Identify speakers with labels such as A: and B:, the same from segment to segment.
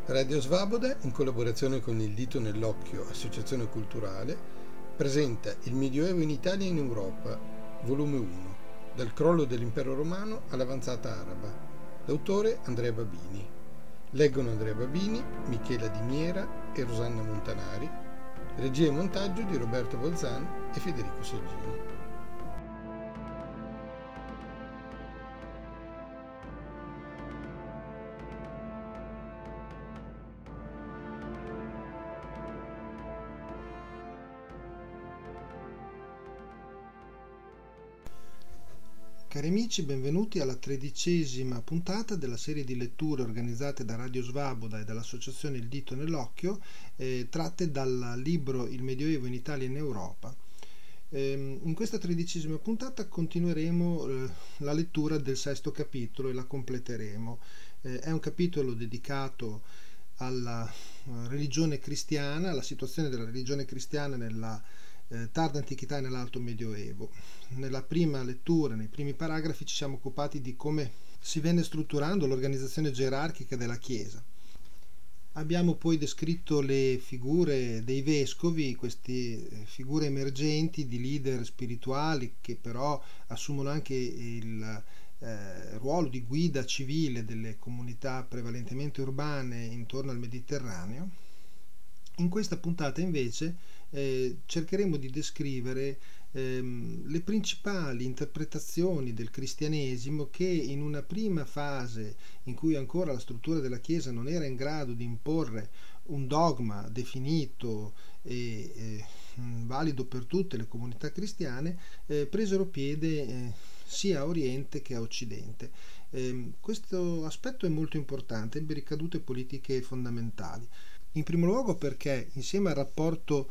A: Radio Svaboda, in collaborazione con il Dito nell'Occhio, associazione culturale, presenta Il Medioevo in Italia e in Europa, volume 1, dal crollo dell'impero romano all'avanzata araba. L'autore Andrea Babini. Leggono Andrea Babini, Michela Di Miera e Rosanna Montanari. Regia e montaggio di Roberto Bolzan e Federico Saggini.
B: Cari amici, benvenuti alla 13ª puntata della serie di letture organizzate da Radio Svaboda e dall'associazione Il Dito nell'Occhio, tratte dal libro Il Medioevo in Italia e in Europa. In questa 13ª puntata continueremo la lettura del 6° capitolo e la completeremo. È un capitolo dedicato alla religione cristiana, alla situazione della religione cristiana nella tarda antichità e nell'alto medioevo. Nella prima lettura, nei primi paragrafi, ci siamo occupati di come si venne strutturando l'organizzazione gerarchica della Chiesa. Abbiamo poi descritto le figure dei vescovi, queste figure emergenti di leader spirituali che però assumono anche il ruolo di guida civile delle comunità prevalentemente urbane intorno al Mediterraneo. In questa puntata invece cercheremo di descrivere le principali interpretazioni del cristianesimo che in una prima fase in cui ancora la struttura della Chiesa non era in grado di imporre un dogma definito e valido per tutte le comunità cristiane, presero piede sia a Oriente che a Occidente. Questo aspetto è molto importante, ebbe ricadute politiche fondamentali. In primo luogo perché insieme al rapporto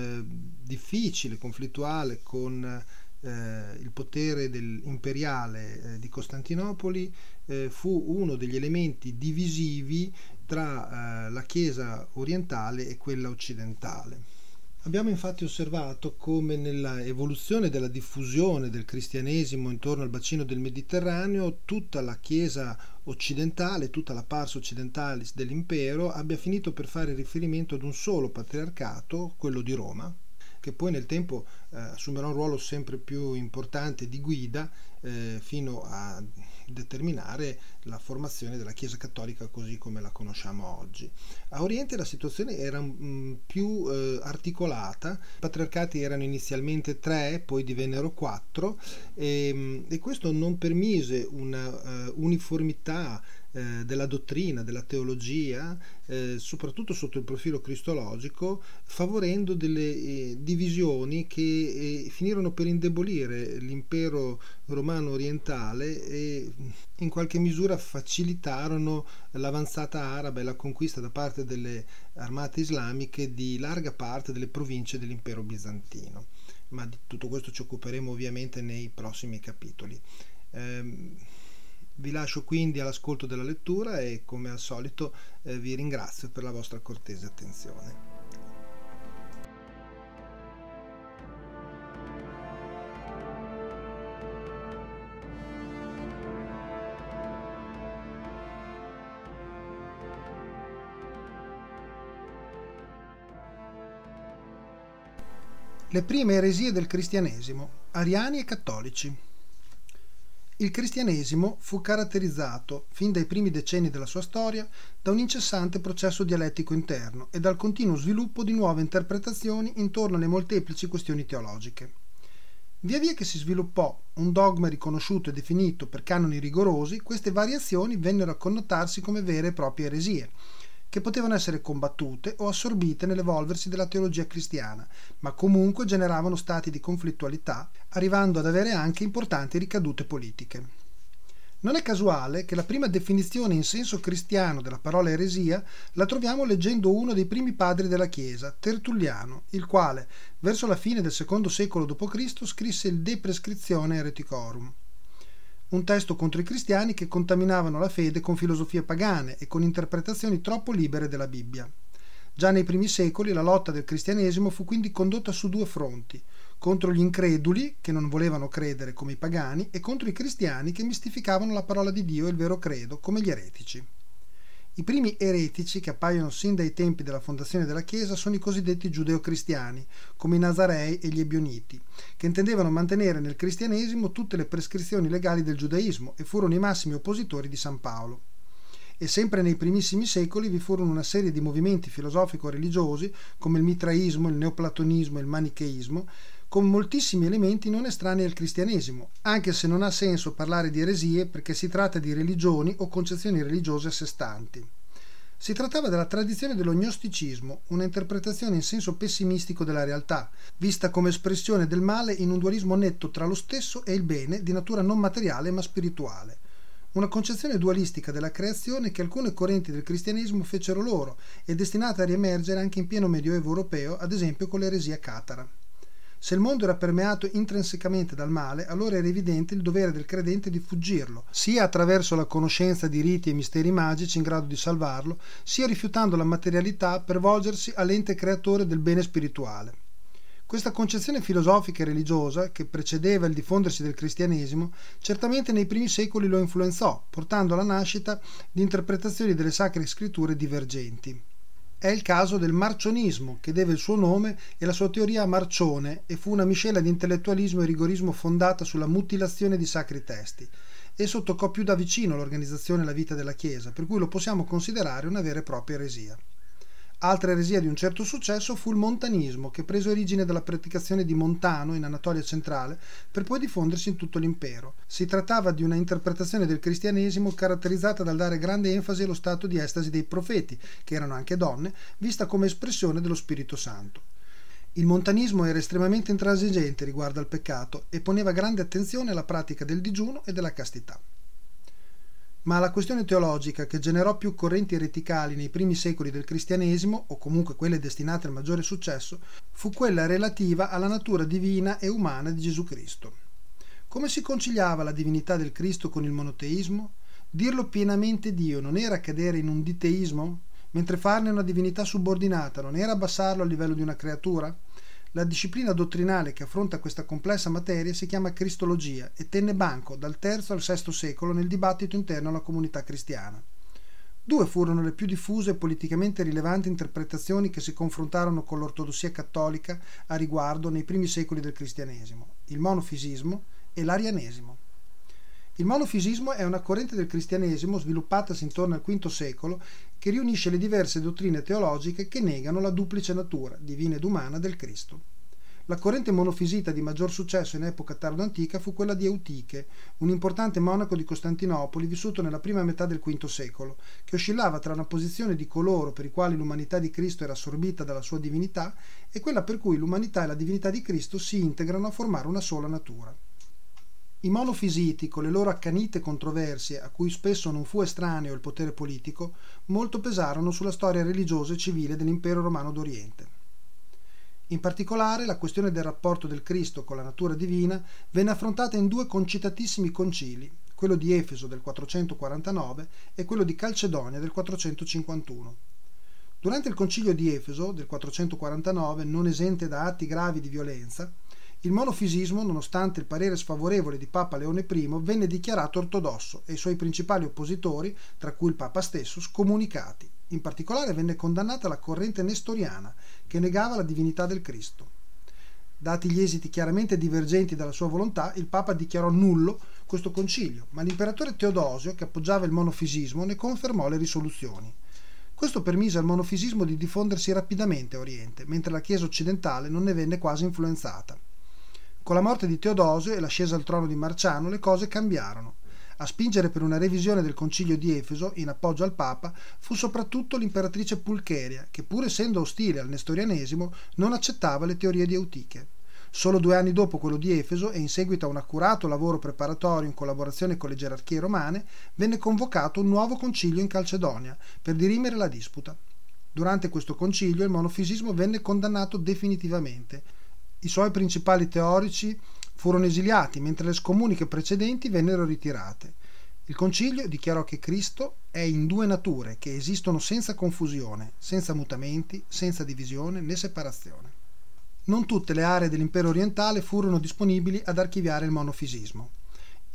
B: difficile, conflittuale con il potere imperiale di Costantinopoli, fu uno degli elementi divisivi tra la Chiesa orientale e quella occidentale. Abbiamo infatti osservato come nella evoluzione della diffusione del cristianesimo intorno al bacino del Mediterraneo tutta la Chiesa occidentale, tutta la pars occidentalis dell'impero abbia finito per fare riferimento ad un solo patriarcato, quello di Roma, che poi nel tempo assumerà un ruolo sempre più importante di guida fino a determinare la formazione della Chiesa cattolica così come la conosciamo oggi. A Oriente la situazione era più articolata, i patriarcati erano inizialmente 3, poi divennero 4 e questo non permise una uniformità della dottrina, della teologia, soprattutto sotto il profilo cristologico, favorendo delle divisioni che finirono per indebolire l'impero romano orientale e in qualche misura facilitarono l'avanzata araba e la conquista da parte delle armate islamiche di larga parte delle province dell'impero bizantino. Ma di tutto questo ci occuperemo ovviamente nei prossimi capitoli. Vi lascio quindi all'ascolto della lettura e come al solito vi ringrazio per la vostra cortese attenzione. Le prime eresie del cristianesimo, ariani e cattolici. Il cristianesimo fu caratterizzato, fin dai primi decenni della sua storia, da un incessante processo dialettico interno e dal continuo sviluppo di nuove interpretazioni intorno alle molteplici questioni teologiche. Via via che si sviluppò un dogma riconosciuto e definito per canoni rigorosi, queste variazioni vennero a connotarsi come vere e proprie eresie, che potevano essere combattute o assorbite nell'evolversi della teologia cristiana, ma comunque generavano stati di conflittualità, arrivando ad avere anche importanti ricadute politiche. Non è casuale che la prima definizione in senso cristiano della parola eresia la troviamo leggendo uno dei primi padri della Chiesa, Tertulliano, il quale, verso la fine del II secolo d.C., scrisse il De Prescriptione Hereticorum, un testo contro i cristiani che contaminavano la fede con filosofie pagane e con interpretazioni troppo libere della Bibbia. Già nei primi secoli la lotta del cristianesimo fu quindi condotta su 2 fronti, contro gli increduli che non volevano credere come i pagani e contro i cristiani che mistificavano la parola di Dio e il vero credo come gli eretici. I primi eretici che appaiono sin dai tempi della fondazione della Chiesa sono i cosiddetti giudeo-cristiani, come i Nazarei e gli Ebioniti, che intendevano mantenere nel cristianesimo tutte le prescrizioni legali del giudaismo e furono i massimi oppositori di San Paolo. E sempre nei primissimi secoli vi furono una serie di movimenti filosofico-religiosi come il mitraismo, il neoplatonismo e il manicheismo, con moltissimi elementi non estranei al cristianesimo, anche se non ha senso parlare di eresie perché si tratta di religioni o concezioni religiose a sé stanti. Si trattava della tradizione dello gnosticismo, una interpretazione in senso pessimistico della realtà, vista come espressione del male in un dualismo netto tra lo stesso e il bene di natura non materiale ma spirituale. Una concezione dualistica della creazione che alcune correnti del cristianesimo fecero loro e destinata a riemergere anche in pieno medioevo europeo, ad esempio con l'eresia catara. Se il mondo era permeato intrinsecamente dal male, allora era evidente il dovere del credente di fuggirlo, sia attraverso la conoscenza di riti e misteri magici in grado di salvarlo, sia rifiutando la materialità per volgersi all'ente creatore del bene spirituale. Questa concezione filosofica e religiosa, che precedeva il diffondersi del cristianesimo, certamente nei primi secoli lo influenzò, portando alla nascita di interpretazioni delle sacre scritture divergenti. È il caso del marcionismo, che deve il suo nome e la sua teoria a Marcione e fu una miscela di intellettualismo e rigorismo fondata sulla mutilazione di sacri testi. Esso toccò più da vicino l'organizzazione e la vita della Chiesa, per cui lo possiamo considerare una vera e propria eresia. Altra eresia di un certo successo fu il montanismo, che prese origine dalla praticazione di Montano in Anatolia centrale per poi diffondersi in tutto l'impero. Si trattava di una interpretazione del cristianesimo caratterizzata dal dare grande enfasi allo stato di estasi dei profeti, che erano anche donne, vista come espressione dello Spirito Santo. Il montanismo era estremamente intransigente riguardo al peccato e poneva grande attenzione alla pratica del digiuno e della castità. Ma la questione teologica che generò più correnti ereticali nei primi secoli del cristianesimo, o comunque quelle destinate al maggiore successo, fu quella relativa alla natura divina e umana di Gesù Cristo. Come si conciliava la divinità del Cristo con il monoteismo? Dirlo pienamente Dio non era cadere in un diteismo? Mentre farne una divinità subordinata non era abbassarlo al livello di una creatura? La disciplina dottrinale che affronta questa complessa materia si chiama Cristologia e tenne banco dal III al VI secolo nel dibattito interno alla comunità cristiana. Due furono le più diffuse e politicamente rilevanti interpretazioni che si confrontarono con l'ortodossia cattolica a riguardo nei primi secoli del cristianesimo: il monofisismo e l'arianesimo. Il monofisismo è una corrente del cristianesimo sviluppatasi intorno al V secolo che riunisce le diverse dottrine teologiche che negano la duplice natura, divina ed umana, del Cristo. La corrente monofisita di maggior successo in epoca tardo-antica fu quella di Eutiche, un importante monaco di Costantinopoli vissuto nella prima metà del V secolo, che oscillava tra una posizione di coloro per i quali l'umanità di Cristo era assorbita dalla sua divinità e quella per cui l'umanità e la divinità di Cristo si integrano a formare una sola natura. I monofisiti, con le loro accanite controversie, a cui spesso non fu estraneo il potere politico, molto pesarono sulla storia religiosa e civile dell'impero romano d'Oriente. In particolare, la questione del rapporto del Cristo con la natura divina venne affrontata in due concitatissimi concili, quello di Efeso del 449 e quello di Calcedonia del 451. Durante il concilio di Efeso del 449, non esente da atti gravi di violenza, il monofisismo, nonostante il parere sfavorevole di Papa Leone I, venne dichiarato ortodosso e i suoi principali oppositori, tra cui il Papa stesso, scomunicati. In particolare venne condannata la corrente nestoriana, che negava la divinità del Cristo. Dati gli esiti chiaramente divergenti dalla sua volontà, il Papa dichiarò nullo questo concilio, ma l'imperatore Teodosio, che appoggiava il monofisismo, ne confermò le risoluzioni. Questo permise al monofisismo di diffondersi rapidamente a Oriente, mentre la Chiesa occidentale non ne venne quasi influenzata. Con la morte di Teodosio e l'ascesa al trono di Marciano le cose cambiarono. A spingere per una revisione del concilio di Efeso, in appoggio al Papa, fu soprattutto l'imperatrice Pulcheria, che pur essendo ostile al nestorianesimo non accettava le teorie di Eutiche. Solo 2 anni dopo quello di Efeso e in seguito a un accurato lavoro preparatorio in collaborazione con le gerarchie romane, venne convocato un nuovo concilio in Calcedonia per dirimere la disputa. Durante questo concilio il monofisismo venne condannato definitivamente. I suoi principali teorici furono esiliati, mentre le scomuniche precedenti vennero ritirate. Il concilio dichiarò che Cristo è in 2 nature che esistono senza confusione, senza mutamenti, senza divisione né separazione. Non tutte le aree dell'impero orientale furono disponibili ad archiviare il monofisismo.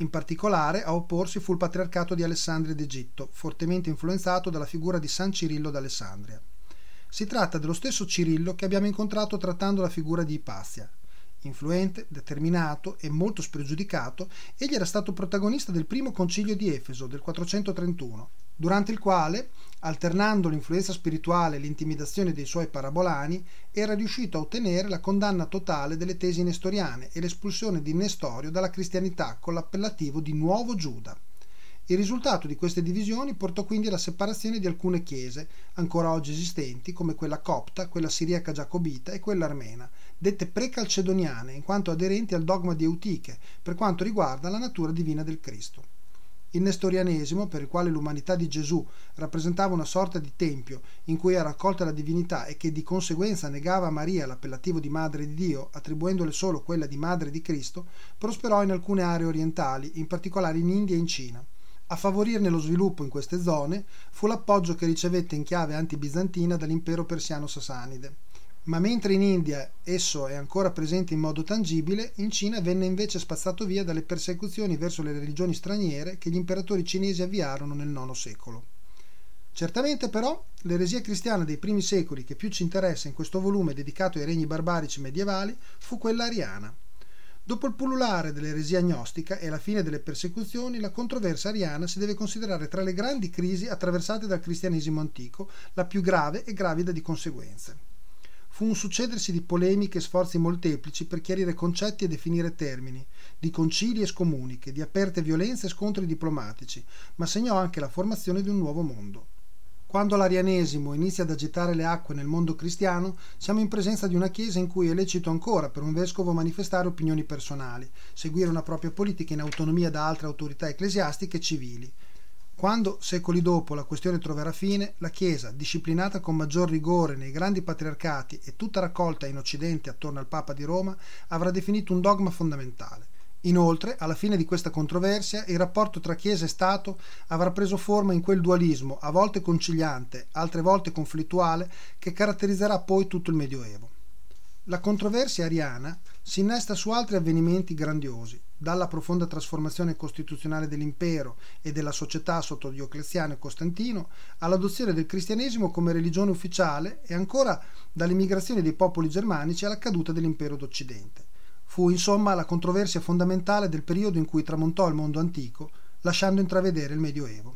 B: In particolare a opporsi fu il patriarcato di Alessandria d'Egitto, fortemente influenzato dalla figura di San Cirillo d'Alessandria. Si tratta dello stesso Cirillo che abbiamo incontrato trattando la figura di Ipazia. Influente, determinato e molto spregiudicato, egli era stato protagonista del primo concilio di Efeso del 431, durante il quale, alternando l'influenza spirituale e l'intimidazione dei suoi parabolani, era riuscito a ottenere la condanna totale delle tesi nestoriane e l'espulsione di Nestorio dalla cristianità con l'appellativo di Nuovo Giuda. Il risultato di queste divisioni portò quindi alla separazione di alcune chiese, ancora oggi esistenti, come quella copta, quella siriaca giacobita e quella armena, dette precalcedoniane in quanto aderenti al dogma di Eutiche per quanto riguarda la natura divina del Cristo. Il nestorianesimo, per il quale l'umanità di Gesù rappresentava una sorta di tempio in cui era accolta la divinità e che di conseguenza negava a Maria l'appellativo di Madre di Dio, attribuendole solo quella di Madre di Cristo, prosperò in alcune aree orientali, in particolare in India e in Cina. A favorirne lo sviluppo in queste zone fu l'appoggio che ricevette in chiave anti-bizantina dall'impero persiano sasanide. Ma mentre in India esso è ancora presente in modo tangibile, in Cina venne invece spazzato via dalle persecuzioni verso le religioni straniere che gli imperatori cinesi avviarono nel IX secolo. Certamente però l'eresia cristiana dei primi secoli che più ci interessa in questo volume dedicato ai regni barbarici medievali fu quella ariana. Dopo il pullulare dell'eresia gnostica e la fine delle persecuzioni, la controversia ariana si deve considerare tra le grandi crisi attraversate dal cristianesimo antico, la più grave e gravida di conseguenze. Fu un succedersi di polemiche e sforzi molteplici per chiarire concetti e definire termini, di concili e scomuniche, di aperte violenze e scontri diplomatici, ma segnò anche la formazione di un nuovo mondo. Quando l'arianesimo inizia ad agitare le acque nel mondo cristiano, siamo in presenza di una chiesa in cui è lecito ancora per un vescovo manifestare opinioni personali, seguire una propria politica in autonomia da altre autorità ecclesiastiche e civili. Quando, secoli dopo, la questione troverà fine, la Chiesa, disciplinata con maggior rigore nei grandi patriarcati e tutta raccolta in Occidente attorno al Papa di Roma, avrà definito un dogma fondamentale. Inoltre, alla fine di questa controversia, il rapporto tra Chiesa e Stato avrà preso forma in quel dualismo, a volte conciliante, altre volte conflittuale, che caratterizzerà poi tutto il Medioevo. La controversia ariana si innesta su altri avvenimenti grandiosi, dalla profonda trasformazione costituzionale dell'impero e della società sotto Diocleziano e Costantino all'adozione del cristianesimo come religione ufficiale e ancora dalle migrazioni dei popoli germanici alla caduta dell'impero d'Occidente. Fu insomma la controversia fondamentale del periodo in cui tramontò il mondo antico, lasciando intravedere il Medioevo.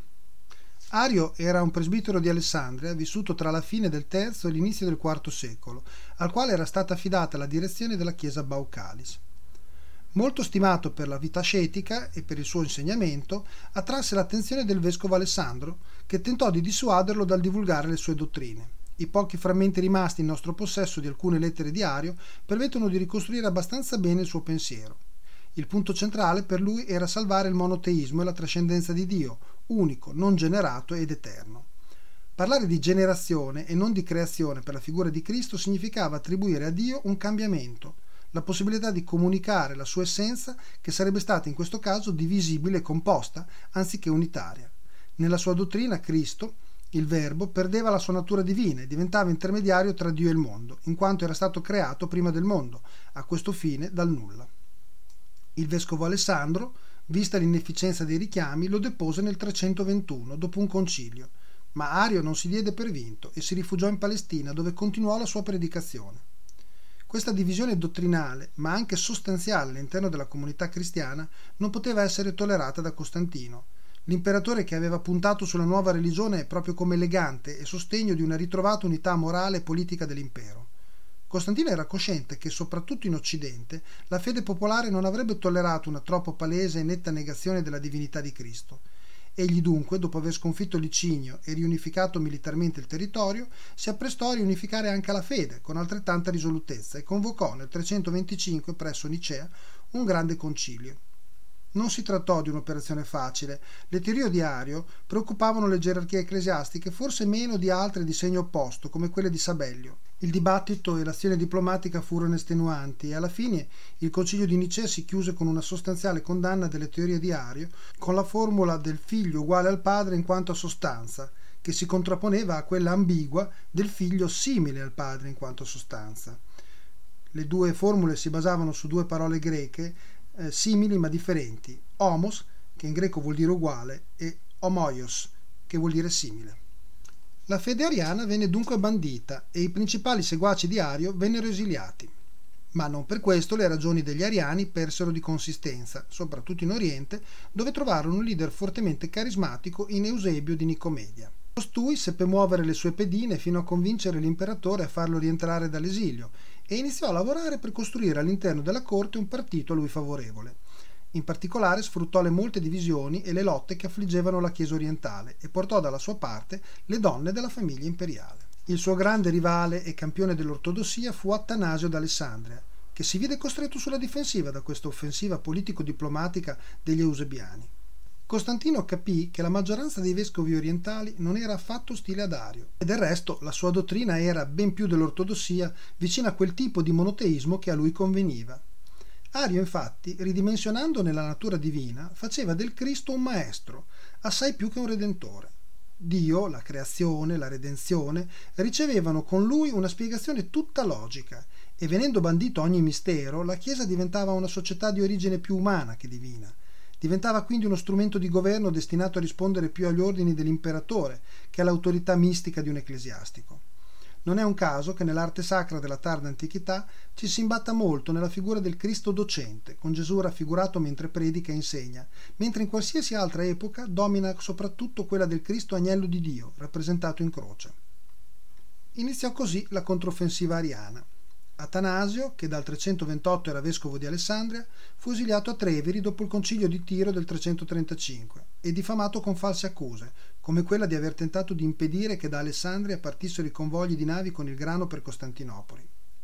B: Ario era un presbitero di Alessandria vissuto tra la fine del III e l'inizio del IV secolo, al quale era stata affidata la direzione della chiesa Baucalis. Molto stimato per la vita ascetica e per il suo insegnamento, attrasse l'attenzione del vescovo Alessandro, che tentò di dissuaderlo dal divulgare le sue dottrine. I pochi frammenti rimasti in nostro possesso di alcune lettere di Ario permettono di ricostruire abbastanza bene il suo pensiero. Il punto centrale per lui era salvare il monoteismo e la trascendenza di Dio, unico, non generato ed eterno. Parlare di generazione e non di creazione per la figura di Cristo significava attribuire a Dio un cambiamento, la possibilità di comunicare la sua essenza che sarebbe stata in questo caso divisibile e composta, anziché unitaria. Nella sua dottrina Cristo, il Verbo, perdeva la sua natura divina e diventava intermediario tra Dio e il mondo, in quanto era stato creato prima del mondo, a questo fine dal nulla. Il vescovo Alessandro, vista l'inefficienza dei richiami, lo depose nel 321, dopo un concilio, ma Ario non si diede per vinto e si rifugiò in Palestina, dove continuò la sua predicazione. Questa divisione dottrinale, ma anche sostanziale all'interno della comunità cristiana, non poteva essere tollerata da Costantino, l'imperatore che aveva puntato sulla nuova religione proprio come legante e sostegno di una ritrovata unità morale e politica dell'impero. Costantino era cosciente che, soprattutto in Occidente, la fede popolare non avrebbe tollerato una troppo palese e netta negazione della divinità di Cristo. Egli dunque, dopo aver sconfitto Licinio e riunificato militarmente il territorio, si apprestò a riunificare anche la fede con altrettanta risolutezza e convocò nel 325 presso Nicea un grande concilio. Non si trattò di un'operazione facile. Le teorie di Ario preoccupavano le gerarchie ecclesiastiche forse meno di altre di segno opposto, come quelle di Sabellio. Il dibattito e l'azione diplomatica furono estenuanti e alla fine il concilio di Nicea si chiuse con una sostanziale condanna delle teorie di Ario, con la formula del figlio uguale al padre in quanto a sostanza, che si contrapponeva a quella ambigua del figlio simile al padre in quanto a sostanza. Le due formule si basavano su due parole greche, simili ma differenti, homos, che in greco vuol dire uguale, e homoios, che vuol dire simile. La fede ariana venne dunque bandita e i principali seguaci di Ario vennero esiliati. Ma non per questo le ragioni degli ariani persero di consistenza, soprattutto in Oriente, dove trovarono un leader fortemente carismatico in Eusebio di Nicomedia. Costui seppe muovere le sue pedine fino a convincere l'imperatore a farlo rientrare dall'esilio e iniziò a lavorare per costruire all'interno della corte un partito a lui favorevole. In particolare sfruttò le molte divisioni e le lotte che affliggevano la Chiesa orientale e portò dalla sua parte le donne della famiglia imperiale. Il suo grande rivale e campione dell'ortodossia fu Attanasio d'Alessandria, che si vide costretto sulla difensiva da questa offensiva politico-diplomatica degli eusebiani. Costantino capì che la maggioranza dei vescovi orientali non era affatto ostile ad Ario e del resto la sua dottrina era, ben più dell'ortodossia, vicina a quel tipo di monoteismo che a lui conveniva. Ario, infatti, ridimensionando nella natura divina, faceva del Cristo un maestro, assai più che un redentore. Dio, la creazione, la redenzione ricevevano con lui una spiegazione tutta logica e venendo bandito ogni mistero, la Chiesa diventava una società di origine più umana che divina. Diventava quindi uno strumento di governo destinato a rispondere più agli ordini dell'imperatore che all'autorità mistica di un ecclesiastico. Non è un caso che nell'arte sacra della tarda antichità ci si imbatta molto nella figura del Cristo docente, con Gesù raffigurato mentre predica e insegna, mentre in qualsiasi altra epoca domina soprattutto quella del Cristo agnello di Dio, rappresentato in croce. Iniziò così la controffensiva ariana. Atanasio, che dal 328 era vescovo di Alessandria, fu esiliato a Treviri dopo il concilio di Tiro del 335 e diffamato con false accuse, come quella di aver tentato di impedire che da Alessandria partissero i convogli di navi con il grano per Costantinopoli.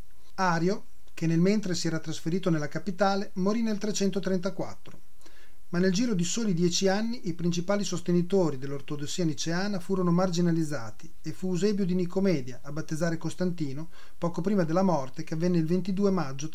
B: Ario, che nel mentre si era trasferito nella capitale, morì nel 334, ma nel giro di soli 10 anni i principali sostenitori dell'ortodossia niceana furono marginalizzati e fu Eusebio di Nicomedia a battezzare Costantino poco prima della morte, che avvenne il 22 maggio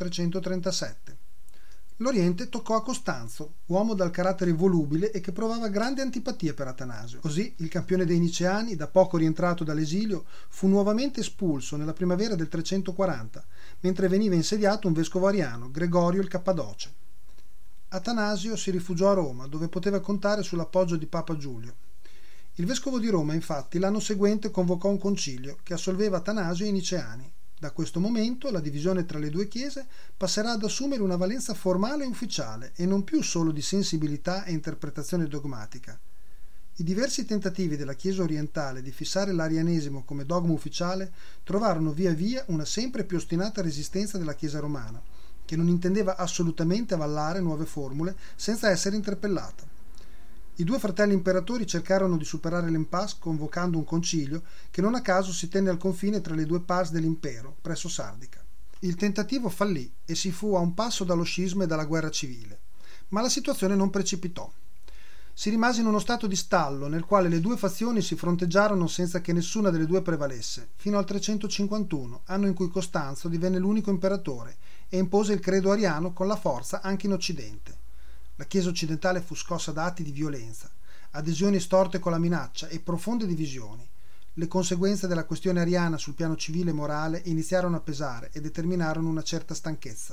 B: 337. L'Oriente toccò a Costanzo, uomo dal carattere volubile e che provava grande antipatia per Atanasio. Così il campione dei niceani, da poco rientrato dall'esilio, fu nuovamente espulso nella primavera del 340, mentre veniva insediato un vescovo ariano, Gregorio il Cappadoce. Atanasio si rifugiò a Roma, dove poteva contare sull'appoggio di Papa Giulio. Il vescovo di Roma, infatti, l'anno seguente convocò un concilio che assolveva Atanasio e i niceani. Da questo momento la divisione tra le due chiese passerà ad assumere una valenza formale e ufficiale e non più solo di sensibilità e interpretazione dogmatica. I diversi tentativi della Chiesa orientale di fissare l'arianesimo come dogma ufficiale trovarono via via una sempre più ostinata resistenza della Chiesa romana, che non intendeva assolutamente avallare nuove formule senza essere interpellata. I due fratelli imperatori cercarono di superare l'impasse convocando un concilio che non a caso si tenne al confine tra le due pars dell'impero, presso Sardica. Il tentativo fallì e si fu a un passo dallo scisma e dalla guerra civile, ma la situazione non precipitò. Si rimase in uno stato di stallo nel quale le due fazioni si fronteggiarono senza che nessuna delle due prevalesse, fino al 351, anno in cui Costanzo divenne l'unico imperatore e impose il credo ariano con la forza anche in Occidente. La Chiesa occidentale fu scossa da atti di violenza, adesioni storte con la minaccia e profonde divisioni. Le conseguenze della questione ariana sul piano civile e morale iniziarono a pesare e determinarono una certa stanchezza.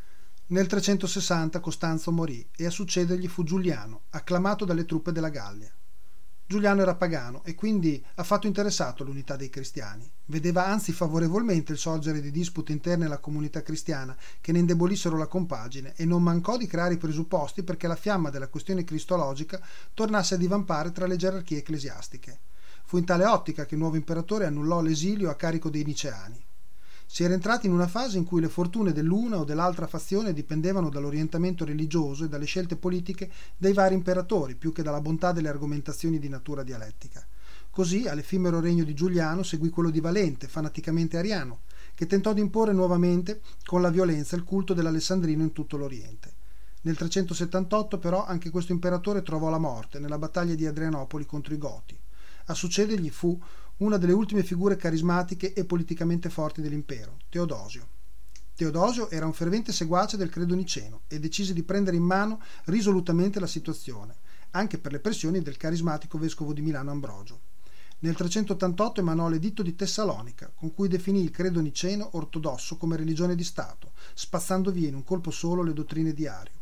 B: Nel 360 Costanzo morì e a succedergli fu Giuliano, acclamato dalle truppe della Gallia. Giuliano era pagano e quindi affatto interessato all'unità dei cristiani. Vedeva anzi favorevolmente il sorgere di dispute interne alla comunità cristiana che ne indebolissero la compagine e non mancò di creare i presupposti perché la fiamma della questione cristologica tornasse a divampare tra le gerarchie ecclesiastiche. Fu in tale ottica che il nuovo imperatore annullò l'esilio a carico dei niceani. Si era entrati in una fase in cui le fortune dell'una o dell'altra fazione dipendevano dall'orientamento religioso e dalle scelte politiche dei vari imperatori, più che dalla bontà delle argomentazioni di natura dialettica. Così, all'effimero regno di Giuliano seguì quello di Valente, fanaticamente ariano, che tentò di imporre nuovamente con la violenza il culto dell'Alessandrino in tutto l'Oriente. Nel 378 però anche questo imperatore trovò la morte nella battaglia di Adrianopoli contro i Goti. A succedergli fu una delle ultime figure carismatiche e politicamente forti dell'impero, Teodosio. Teodosio era un fervente seguace del credo niceno e decise di prendere in mano risolutamente la situazione, anche per le pressioni del carismatico vescovo di Milano Ambrogio. Nel 388 emanò l'editto di Tessalonica, con cui definì il credo niceno ortodosso come religione di Stato, spazzando via in un colpo solo le dottrine di Ario.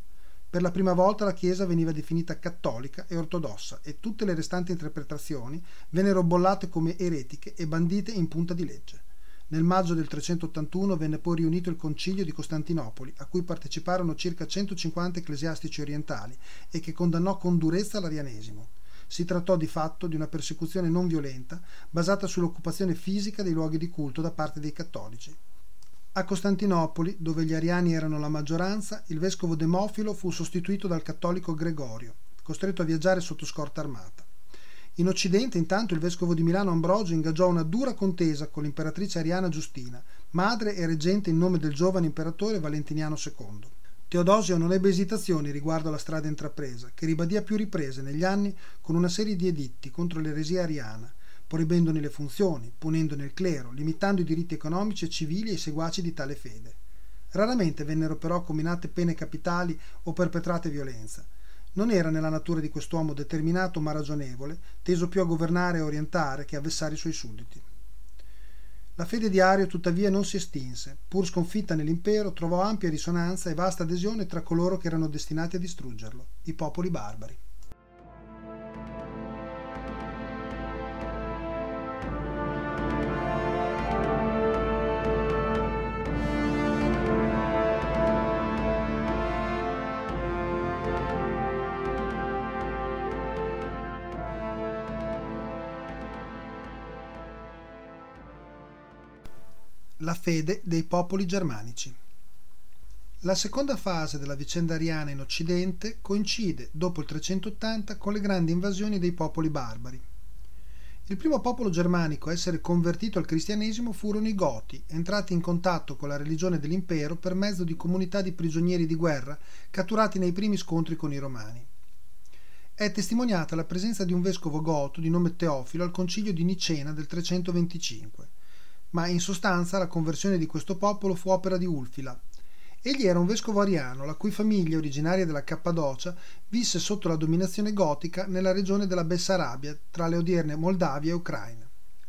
B: Per la prima volta la Chiesa veniva definita cattolica e ortodossa e tutte le restanti interpretazioni vennero bollate come eretiche e bandite in punta di legge. Nel maggio del 381 venne poi riunito il Concilio di Costantinopoli, a cui parteciparono circa 150 ecclesiastici orientali e che condannò con durezza l'arianesimo. Si trattò di fatto di una persecuzione non violenta, basata sull'occupazione fisica dei luoghi di culto da parte dei cattolici. A Costantinopoli, dove gli ariani erano la maggioranza, il vescovo Demofilo fu sostituito dal cattolico Gregorio, costretto a viaggiare sotto scorta armata. In Occidente, intanto, il vescovo di Milano Ambrogio ingaggiò una dura contesa con l'imperatrice ariana Giustina, madre e reggente in nome del giovane imperatore Valentiniano II. Teodosio non ebbe esitazioni riguardo alla strada intrapresa, che ribadì a più riprese negli anni con una serie di editti contro l'eresia ariana, proibendone le funzioni, punendone il clero, limitando i diritti economici e civili ai seguaci di tale fede. Raramente vennero però comminate pene capitali o perpetrate violenza. Non era nella natura di quest'uomo determinato ma ragionevole, teso più a governare e orientare che a vessare i suoi sudditi. La fede di Ario tuttavia non si estinse, pur sconfitta nell'impero trovò ampia risonanza e vasta adesione tra coloro che erano destinati a distruggerlo, i popoli barbari. La fede dei popoli germanici. La seconda fase della vicenda ariana in Occidente coincide, dopo il 380, con le grandi invasioni dei popoli barbari. Il primo popolo germanico a essere convertito al cristianesimo furono i Goti, entrati in contatto con la religione dell'impero per mezzo di comunità di prigionieri di guerra catturati nei primi scontri con i Romani. È testimoniata la presenza di un vescovo goto di nome Teofilo al concilio di Nicena del 325. Ma in sostanza la conversione di questo popolo fu opera di Ulfila. Egli era un vescovo ariano, la cui famiglia, originaria della Cappadocia, visse sotto la dominazione gotica nella regione della Bessarabia, tra le odierne Moldavia e Ucraina.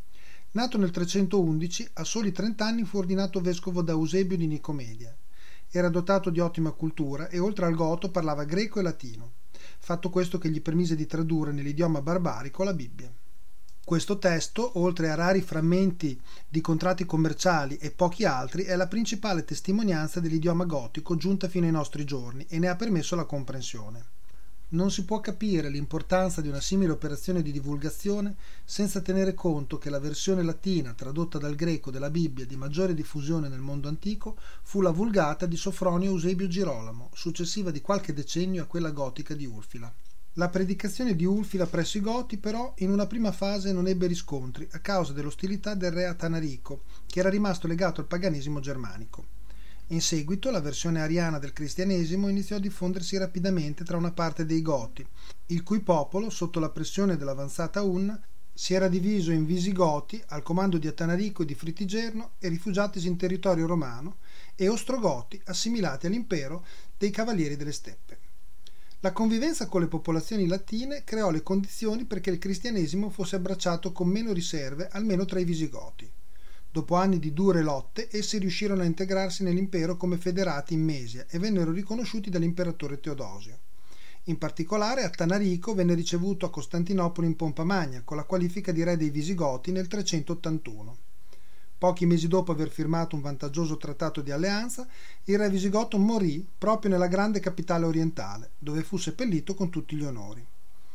B: Nato nel 311, a soli 30 anni fu ordinato vescovo da Eusebio di Nicomedia. Era dotato di ottima cultura e oltre al goto parlava greco e latino, fatto questo che gli permise di tradurre nell'idioma barbarico la Bibbia. Questo testo, oltre a rari frammenti di contratti commerciali e pochi altri, è la principale testimonianza dell'idioma gotico giunta fino ai nostri giorni e ne ha permesso la comprensione. Non si può capire l'importanza di una simile operazione di divulgazione senza tenere conto che la versione latina tradotta dal greco della Bibbia di maggiore diffusione nel mondo antico fu la Vulgata di Sofronio Eusebio Girolamo, successiva di qualche decennio a quella gotica di Ulfila. La predicazione di Ulfila presso i Goti però in una prima fase non ebbe riscontri a causa dell'ostilità del re Atanarico, che era rimasto legato al paganesimo germanico. In seguito la versione ariana del cristianesimo iniziò a diffondersi rapidamente tra una parte dei Goti, il cui popolo, sotto la pressione dell'avanzata Unna, si era diviso in Visigoti al comando di Atanarico e di Fritigerno e rifugiatisi in territorio romano, e Ostrogoti assimilati all'impero dei Cavalieri delle Steppe. La convivenza con le popolazioni latine creò le condizioni perché il cristianesimo fosse abbracciato con meno riserve almeno tra i Visigoti. Dopo anni di dure lotte, essi riuscirono a integrarsi nell'impero come federati in Mesia e vennero riconosciuti dall'imperatore Teodosio. In particolare, Atanarico venne ricevuto a Costantinopoli in pompa magna, con la qualifica di re dei Visigoti nel 381. Pochi mesi dopo aver firmato un vantaggioso trattato di alleanza, il re visigoto morì proprio nella grande capitale orientale, dove fu seppellito con tutti gli onori.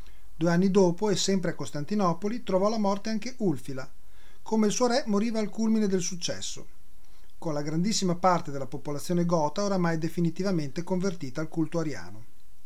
B: 2 anni dopo, e sempre a Costantinopoli, trovò la morte anche Ulfila. Come il suo re, moriva al culmine del successo, con la grandissima parte della popolazione gota oramai definitivamente convertita al culto ariano.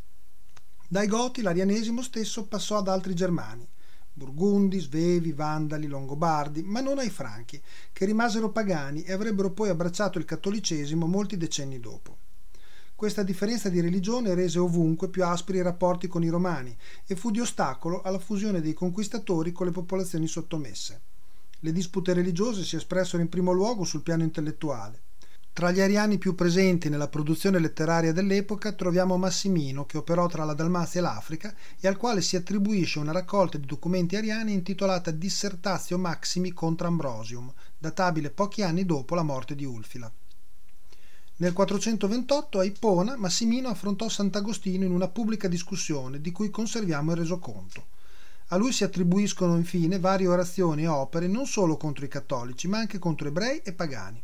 B: Dai Goti l'arianesimo stesso passò ad altri germani, Burgundi, Svevi, Vandali, Longobardi, ma non ai Franchi, che rimasero pagani e avrebbero poi abbracciato il cattolicesimo molti decenni dopo. Questa differenza di religione rese ovunque più aspri i rapporti con i Romani e fu di ostacolo alla fusione dei conquistatori con le popolazioni sottomesse. Le dispute religiose si espressero in primo luogo sul piano intellettuale. Tra gli ariani più presenti nella produzione letteraria dell'epoca troviamo Massimino, che operò tra la Dalmazia e l'Africa e al quale si attribuisce una raccolta di documenti ariani intitolata Dissertatio Maximi contra Ambrosium, databile pochi anni dopo la morte di Ulfila. Nel 428 a Ippona Massimino affrontò Sant'Agostino in una pubblica discussione di cui conserviamo il resoconto. A lui si attribuiscono infine varie orazioni e opere non solo contro i cattolici ma anche contro ebrei e pagani.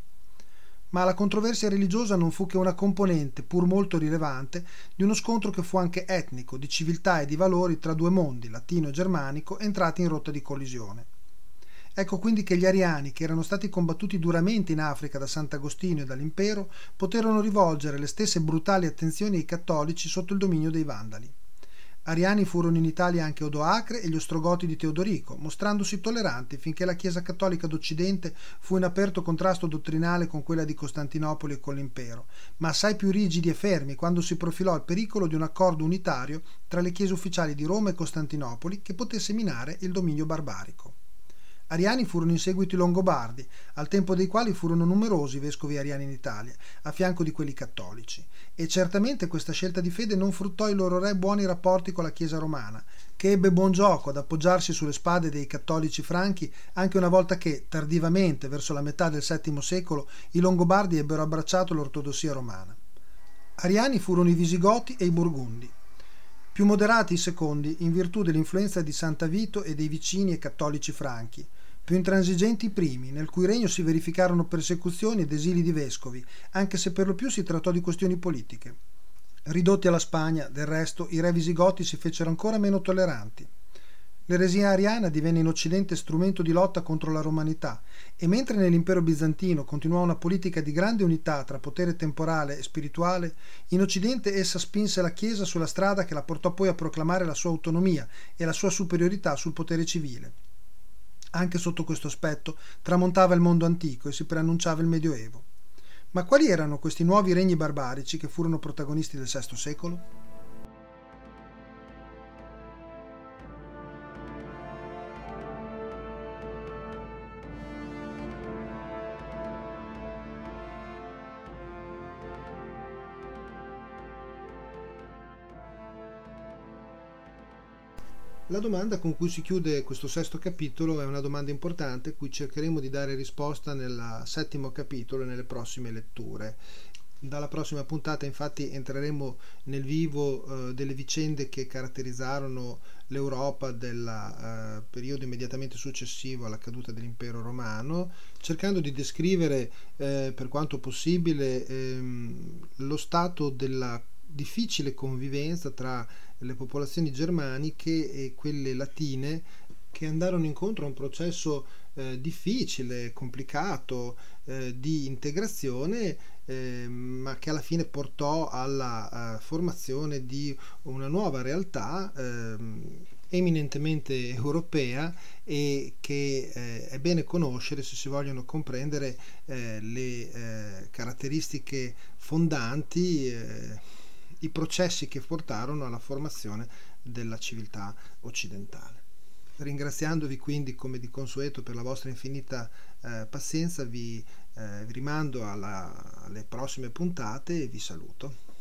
B: Ma la controversia religiosa non fu che una componente, pur molto rilevante, di uno scontro che fu anche etnico, di civiltà e di valori tra due mondi, latino e germanico, entrati in rotta di collisione. Ecco quindi che gli ariani, che erano stati combattuti duramente in Africa da Sant'Agostino e dall'impero, poterono rivolgere le stesse brutali attenzioni ai cattolici sotto il dominio dei Vandali. Ariani furono in Italia anche Odoacre e gli Ostrogoti di Teodorico, mostrandosi tolleranti finché la Chiesa cattolica d'Occidente fu in aperto contrasto dottrinale con quella di Costantinopoli e con l'impero, ma assai più rigidi e fermi quando si profilò il pericolo di un accordo unitario tra le chiese ufficiali di Roma e Costantinopoli che potesse minare il dominio barbarico. Ariani furono in seguito i Longobardi, al tempo dei quali furono numerosi i vescovi ariani in Italia, a fianco di quelli cattolici, e certamente questa scelta di fede non fruttò ai loro re buoni rapporti con la Chiesa romana, che ebbe buon gioco ad appoggiarsi sulle spade dei cattolici franchi anche una volta che, tardivamente, verso la metà del VII secolo, i Longobardi ebbero abbracciato l'ortodossia romana. Ariani furono i Visigoti e i Burgundi. Più moderati i secondi, in virtù dell'influenza di Sant'Avito e dei vicini e cattolici franchi, più intransigenti i primi, nel cui regno si verificarono persecuzioni ed esili di vescovi, anche se per lo più si trattò di questioni politiche. Ridotti alla Spagna, del resto, i re visigoti si fecero ancora meno tolleranti. L'eresia ariana divenne in Occidente strumento di lotta contro la romanità e mentre nell'impero bizantino continuò una politica di grande unità tra potere temporale e spirituale, in Occidente essa spinse la Chiesa sulla strada che la portò poi a proclamare la sua autonomia e la sua superiorità sul potere civile. Anche sotto questo aspetto tramontava il mondo antico e si preannunciava il Medioevo. Ma quali erano questi nuovi regni barbarici che furono protagonisti del VI secolo? La domanda con cui si chiude questo sesto capitolo è una domanda importante a cui cercheremo di dare risposta nel settimo capitolo e nelle prossime letture. Dalla prossima puntata infatti entreremo nel vivo delle vicende che caratterizzarono l'Europa del periodo immediatamente successivo alla caduta dell'impero romano, cercando di descrivere per quanto possibile lo stato della difficile convivenza tra le popolazioni germaniche e quelle latine che andarono incontro a un processo difficile, complicato di integrazione, ma che alla fine portò alla formazione di una nuova realtà eminentemente europea e che è bene conoscere se si vogliono comprendere le caratteristiche fondanti, i processi che portarono alla formazione della civiltà occidentale. Ringraziandovi quindi come di consueto per la vostra infinita pazienza, vi rimando alle prossime puntate e vi saluto.